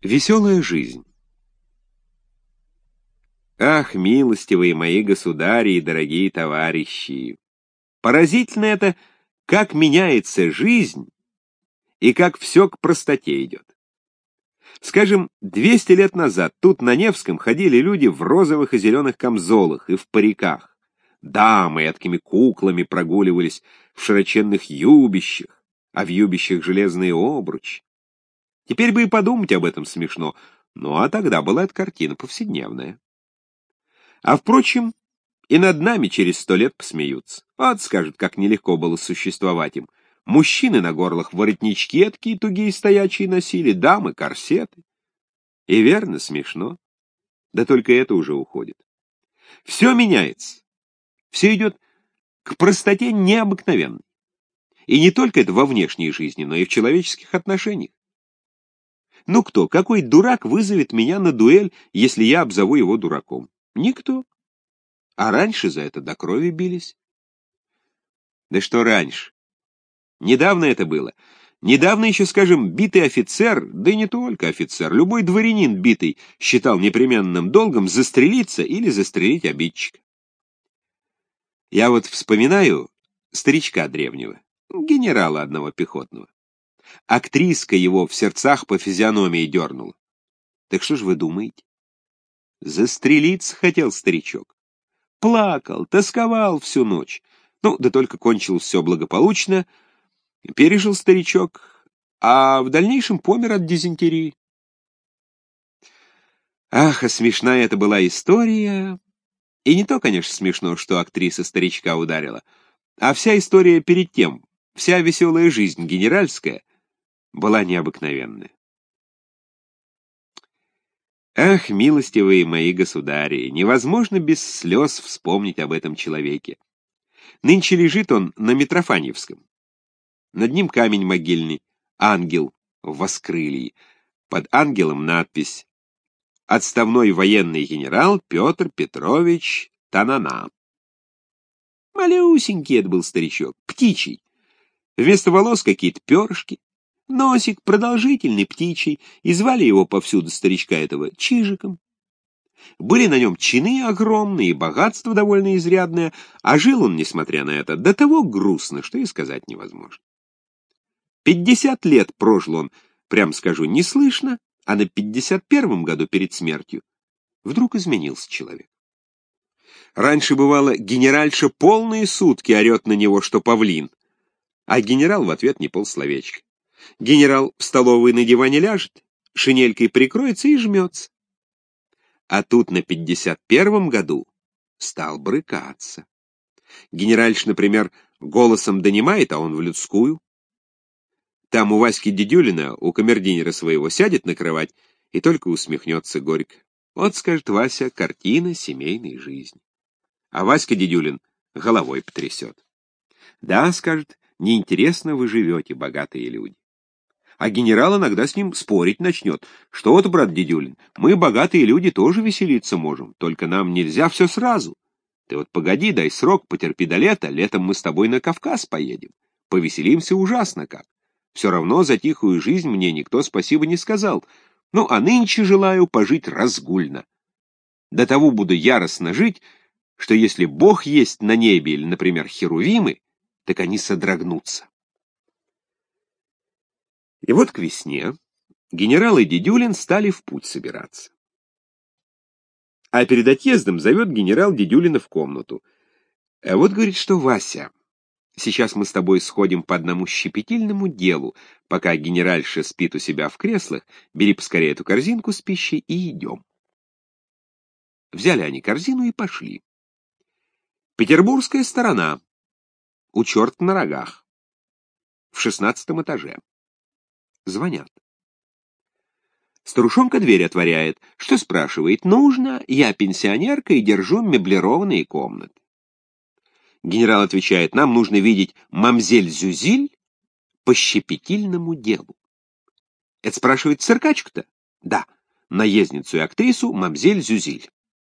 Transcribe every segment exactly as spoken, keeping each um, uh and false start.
Веселая жизнь. Ах, милостивые мои государи и дорогие товарищи! Поразительно это, как меняется жизнь и как все к простоте идет. Скажем, двести лет назад тут на Невском ходили люди в розовых и зеленых камзолах и в париках. Дамы эткими куклами прогуливались в широченных юбищах, а в юбищах железные обручи. Теперь бы и подумать об этом смешно, ну а тогда была эта картина повседневная. А впрочем, и над нами через сто лет посмеются. Вот скажут, как нелегко было существовать им. Мужчины на горлах воротнички такие тугие стоячие носили, дамы — корсеты. И верно, смешно. Да только это уже уходит. Все меняется. Все идет к простоте необыкновенной. И не только это во внешней жизни, но и в человеческих отношениях. Ну кто, какой дурак вызовет меня на дуэль, если я обзову его дураком? Никто. А раньше за это до крови бились. Да что раньше? Недавно это было. Недавно еще, скажем, битый офицер, да и не только офицер, любой дворянин битый считал непременным долгом застрелиться или застрелить обидчика. Я вот вспоминаю старичка древнего, генерала одного пехотного. Актриска его в сердцах по физиономии дернула. Так что ж вы думаете? Застрелиться хотел старичок. Плакал, тосковал всю ночь. Ну, да только кончилось все благополучно. Пережил старичок, а в дальнейшем помер от дизентерии. Ах, а смешная это была история. И не то, конечно, смешно, что актриса старичка ударила, а вся история перед тем, вся веселая жизнь генеральская, была необыкновенная. Ах, милостивые мои государи, невозможно без слез вспомнить об этом человеке. Нынче лежит он на Митрофаньевском. Над ним камень могильный, ангел в воскрылье. Под ангелом надпись: «Отставной военный генерал Петр Петрович Танана». Малюсенький это был старичок, птичий. Вместо волос какие-то перышки. Носик продолжительный, птичий, и звали его повсюду старичка этого Чижиком. Были на нем чины огромные, богатство довольно изрядное, а жил он, несмотря на это, до того грустно, что и сказать невозможно. Пятьдесят лет прожил он, прям скажу, неслышно, а на пятьдесят первом году перед смертью вдруг изменился человек. Раньше, бывало, генеральша полные сутки орет на него, что павлин, а генерал в ответ не полсловечка. Генерал в столовой на диване ляжет, шинелькой прикроется и жмется. А тут на пятьдесят первом году стал брыкаться. Генеральш, например, голосом донимает, а он в людскую. Там у Васьки Дедюлина, у камердинера своего, сядет на кровать и только усмехнется горько. Вот, скажет Вася, картина семейной жизни. А Васька Дедюлин головой потрясет. Да, скажет, неинтересно вы живете, богатые люди. А генерал иногда с ним спорить начнет. Что-то, брат Дедюлин, мы, богатые люди, тоже веселиться можем, только нам нельзя все сразу. Ты вот погоди, дай срок, потерпи до лета, летом мы с тобой на Кавказ поедем. Повеселимся ужасно как. Все равно за тихую жизнь мне никто спасибо не сказал. Ну, а нынче желаю пожить разгульно. До того буду яростно жить, что если Бог есть на небе или, например, херувимы, так они содрогнутся. И вот к весне генерал и Дедюлин стали в путь собираться. А перед отъездом зовет генерал Дедюлина в комнату. А вот говорит, что Вася, сейчас мы с тобой сходим по одному щепетильному делу, пока генеральша спит у себя в креслах, бери поскорее эту корзинку с пищей и идем. Взяли они корзину и пошли. Петербургская сторона, у черта на рогах, в шестнадцатом этаже. Звонят. Старушонка дверь отворяет. Что, спрашивает, нужно? Я пенсионерка и держу меблированные комнаты. Генерал отвечает, нам нужно видеть мамзель Зюзиль по щепетильному делу. Это спрашивает, циркачку-то? Да, наездницу и актрису мамзель Зюзиль.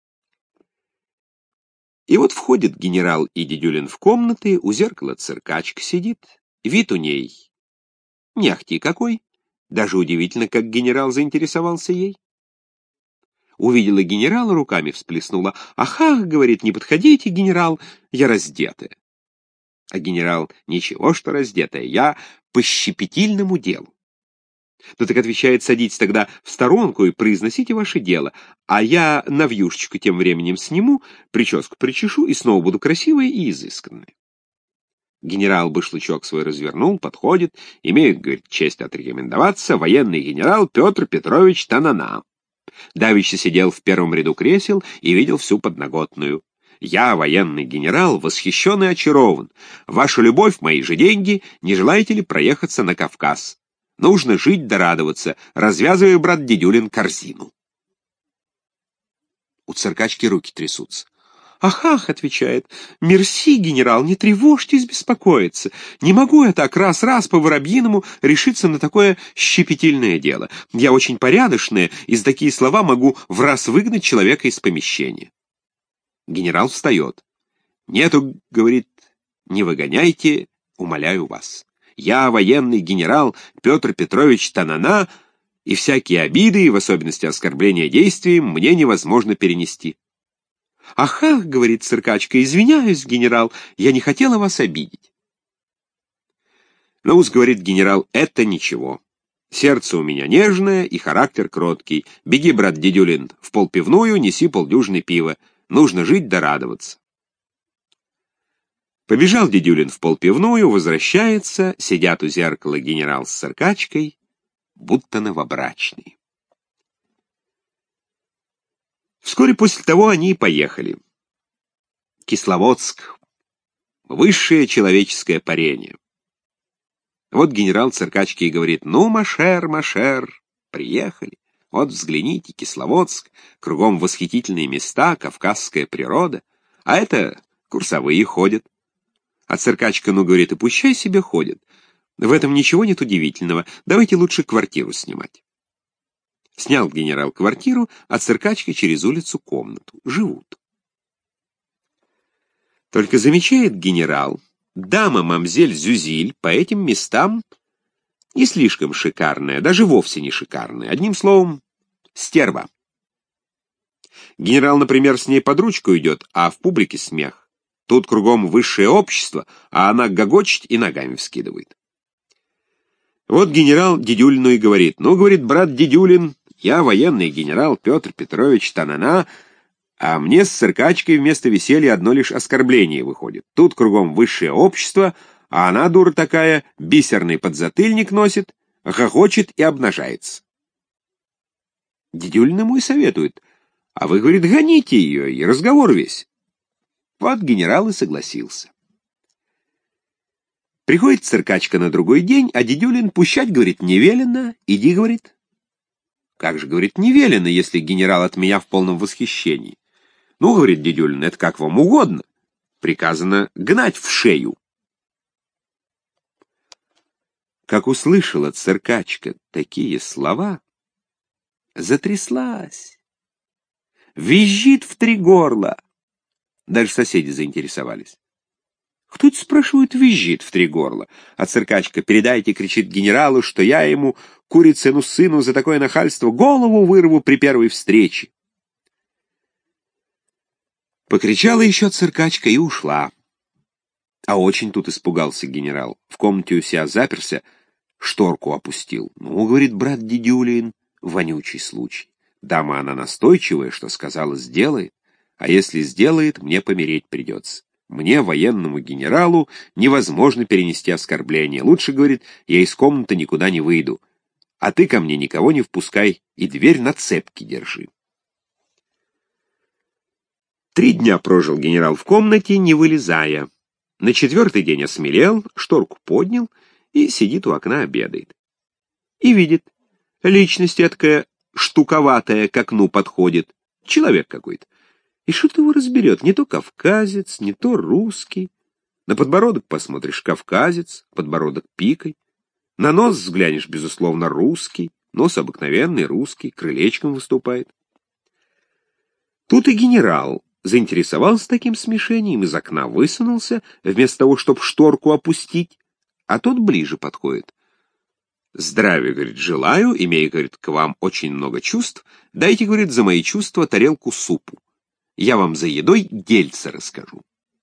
И вот входит генерал и Дедюлин в комнаты, у зеркала циркачка сидит, вид у ней не ахти какой, Даже удивительно, как генерал заинтересовался ей. Увидела генерала, руками всплеснула. «Ах, ах, — говорит, — не подходите, генерал, я раздетая». А генерал: «Ничего, что раздетая, я по щепетильному делу». Ну так отвечает: «Садитесь тогда в сторонку и произносите ваше дело, а я навьюшечку тем временем сниму, прическу причешу и снова буду красивая и изысканная». Генерал башлычок свой развернул, подходит, имеет, говорит, честь отрекомендоваться, военный генерал Петр Петрович Танана. Давеча сидел в первом ряду кресел и видел всю подноготную. «Я, военный генерал, восхищен и очарован. Ваша любовь — мои же деньги, не желаете ли проехаться на Кавказ? Нужно жить да радоваться. Развязывай, брат Дедюлин, корзину». У циркачки руки трясутся. «Ах, ах, — отвечает, — мерси, генерал, не тревожьтесь беспокоиться. Не могу я так раз-раз по-воробьиному решиться на такое щепетильное дело. Я очень порядочная, и за такие слова могу в раз выгнать человека из помещения». Генерал встает. «Нету, — говорит, — не выгоняйте, умоляю вас. Я, военный генерал Петр Петрович Танана, и всякие обиды, и в особенности оскорбления действием, мне невозможно перенести». «Ах, ах, — говорит циркачка, — извиняюсь, генерал, я не хотела вас обидеть». «Ну, — говорит генерал, — это ничего. Сердце у меня нежное и характер кроткий. Беги, брат Дедюлин, в полпивную, неси полдюжины пива. Нужно жить да радоваться». Побежал Дедюлин в полпивную, возвращается, сидят у зеркала генерал с циркачкой, будто новобрачные. Вскоре после того они и поехали. Кисловодск. Высшее человеческое парение. Вот генерал циркачки и говорит: «Ну, машер, машер, приехали. Вот взгляните, Кисловодск, кругом восхитительные места, кавказская природа, а это курсовые ходят». А циркачка, ну, говорит, и пущай себе ходят. В этом ничего нет удивительного, давайте лучше квартиру снимать. Снял генерал квартиру, а циркачка через улицу комнату. Живут. Только замечает генерал, дама мамзель Зюзиль по этим местам не слишком шикарная, даже вовсе не шикарная. Одним словом, стерва. Генерал, например, с ней под ручку идет, а в публике смех. Тут кругом высшее общество, а она гогочет и ногами вскидывает. Вот генерал Дедюлину и говорит: «Ну, — говорит, — брат Дедюлин, я военный генерал Петр Петрович Танана, а мне с циркачкой вместо веселья одно лишь оскорбление выходит. Тут кругом высшее общество, а она, дура такая, бисерный подзатыльник носит, хохочет и обнажается». Дедюлин ему и советует: «А вы, — говорит, — гоните ее, и разговор весь». Вот генерал и согласился. Приходит циркачка на другой день, а Дедюлин пущать, говорит, не велено, иди, говорит. «Как же, — говорит, — не велено, если генерал от меня в полном восхищении?» «Ну, — говорит Дедюлин, — это как вам угодно. Приказано гнать в шею». Как услышала циркачка такие слова, затряслась, визжит в три горла. Даже соседи заинтересовались. «Кто это, — спрашивают, — визжит в три горла?» А циркачка: «Передайте, — кричит генералу, — что я ему, курицыну сыну, за такое нахальство голову вырву при первой встрече». Покричала еще циркачка и ушла. А очень тут испугался генерал. В комнате у себя заперся, шторку опустил. «Ну, — говорит, — брат Дедюлин, вонючий случай. Дама она настойчивая, что сказала, сделает. А если сделает, мне помереть придется. Мне, военному генералу, невозможно перенести оскорбление. Лучше, — говорит, — я из комнаты никуда не выйду. А ты ко мне никого не впускай и дверь на цепке держи». Три дня прожил генерал в комнате, не вылезая. На четвертый день осмелел, шторку поднял и сидит у окна, обедает. И видит, личность эткая штуковатая к окну подходит, человек какой-то. И что-то его разберет, не то кавказец, не то русский. На подбородок посмотришь — кавказец, подбородок пикой. На нос взглянешь — безусловно, русский, нос обыкновенный, русский, крылечком выступает. Тут и генерал заинтересовался таким смешением, из окна высунулся, вместо того, чтобы шторку опустить, а тот ближе подходит. Здравия, говорит, желаю, имея, говорит, к вам очень много чувств, дайте, говорит, за мои чувства тарелку супу. Я вам за едой дельце расскажу.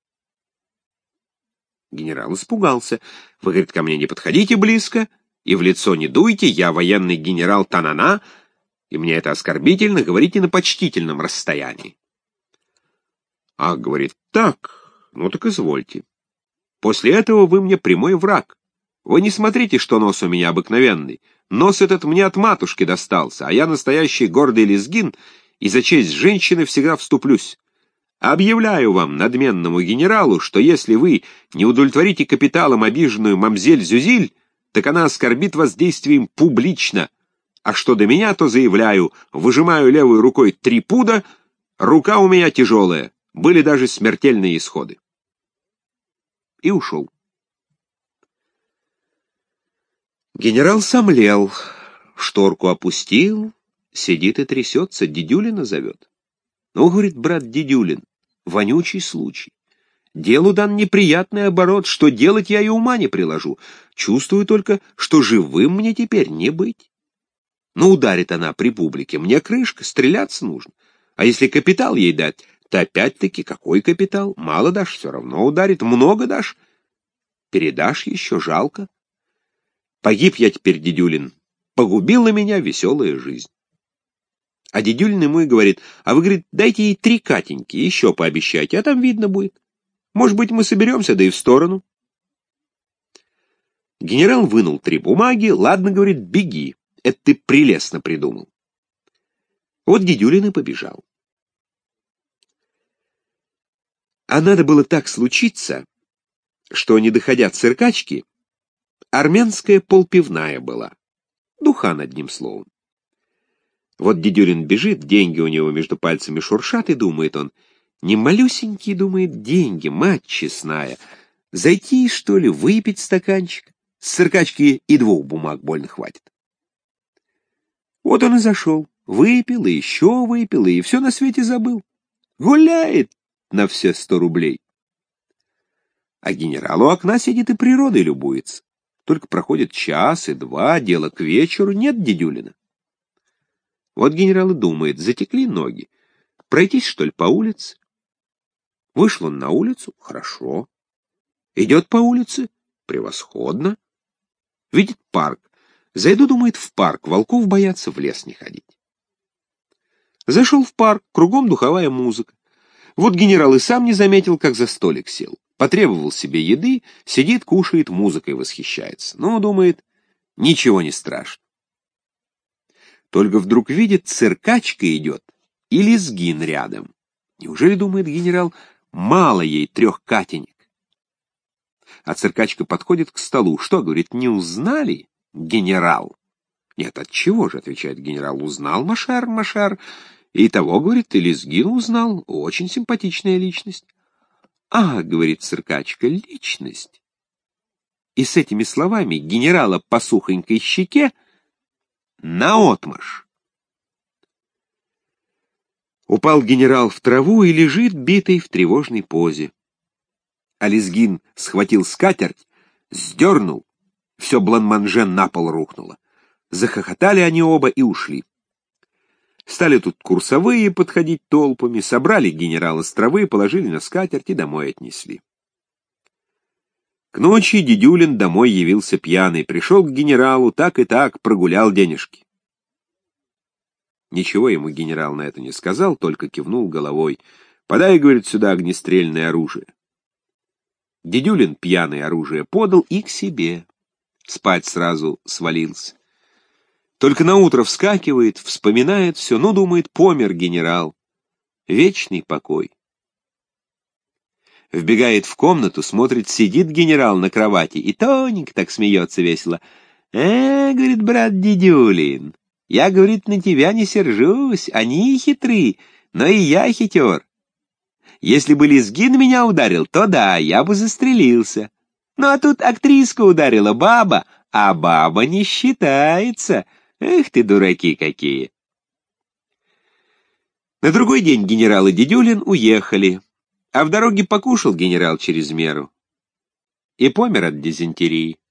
Генерал испугался. Вы, говорит, ко мне не подходите близко, и в лицо не дуйте, я военный генерал Танана, и мне это оскорбительно, говорите на почтительном расстоянии. А, говорит, так, ну так извольте. После этого вы мне прямой враг. Вы не смотрите, что нос у меня обыкновенный. Нос этот мне от матушки достался, а я настоящий гордый лезгин, и за честь женщины всегда вступлюсь. Объявляю вам, надменному генералу, что если вы не удовлетворите капиталом обиженную мамзель Зюзиль, так она оскорбит вас действием публично. А что до меня, то заявляю, выжимаю левой рукой три пуда, рука у меня тяжелая, были даже смертельные исходы. И ушел. Генерал сомлел, шторку опустил, сидит и трясется, Дидюлина зовет. Ну, говорит, брат Дидюлин, вонючий случай. Делу дан неприятный оборот, что делать я и ума не приложу. Чувствую только, что живым мне теперь не быть. Ну, ударит она при публике, мне крышка, стреляться нужно. А если капитал ей дать, то опять-таки какой капитал? Мало дашь, все равно ударит, много дашь. Передашь еще, жалко. Погиб я теперь, Дидюлин, погубила меня веселая жизнь. А Дидюлин ему и говорит, а вы, говорит, дайте ей три Катеньки, еще пообещайте, а там видно будет. Может быть, мы соберемся, да и в сторону. Генерал вынул три бумаги, ладно, говорит, беги, это ты прелестно придумал. Вот Дидюлин и побежал. А надо было так случиться, что, не доходя циркачки, армянская полпивная была. Духан, одним словом. Вот Дидюлин бежит, деньги у него между пальцами шуршат, и думает он, не малюсенькие, думает, деньги, мать честная, зайти, что ли, выпить стаканчик? С циркачки и двух бумаг больно хватит. Вот он и зашел, выпил, и еще выпил, и все на свете забыл. Гуляет на все сто рублей. А генерал у окна сидит и природой любуется. Только проходит час и два, дело к вечеру, нет Дидюлина. Вот генерал и думает, затекли ноги. Пройтись, что ли, по улице? Вышел он на улицу, хорошо. Идет по улице, превосходно. Видит парк. Зайду, думает, в парк, волков боятся, в лес не ходить. Зашел в парк, кругом духовая музыка. Вот генерал и сам не заметил, как за столик сел. Потребовал себе еды, сидит, кушает, музыкой восхищается. Ну, думает, ничего не страшно. Только вдруг видит, циркачка идет, и лезгин рядом. Неужели, думает генерал, мало ей трех Катенек? А циркачка подходит к столу. Что, говорит, не узнали, генерал? Нет, отчего же, отвечает генерал, узнал, Машар, Машар. И того, говорит, и лезгин узнал, очень симпатичная личность. А, говорит циркачка, личность. И с этими словами генерала по сухонькой щеке наотмашь. Упал генерал в траву и лежит битый в тревожной позе. А лезгин схватил скатерть, сдернул, все бланманже на пол рухнуло. Захохотали они оба и ушли. Стали тут курсовые подходить толпами, собрали генерала с травы, положили на скатерть и домой отнесли. К ночи Дидюлин домой явился пьяный, пришел к генералу, так и так, прогулял денежки. Ничего ему генерал на это не сказал, только кивнул головой. «Подай, — говорит, — сюда огнестрельное оружие». Дидюлин пьяное оружие подал и к себе. Спать сразу свалился. Только наутро вскакивает, вспоминает все, ну, думает, помер генерал. Вечный покой. Вбегает в комнату, смотрит, сидит генерал на кровати и тоненько так смеется весело. «Э, — говорит, — брат Дидюлин, я, говорит, на тебя не сержусь, они хитры, но и я хитер. Если бы лезгин меня ударил, то да, я бы застрелился. Ну а тут актриска ударила, баба, а баба не считается. Эх ты, дураки какие!» На другой день генерал и Дидюлин уехали, а в дороге покушал генерал через меру и помер от дизентерии.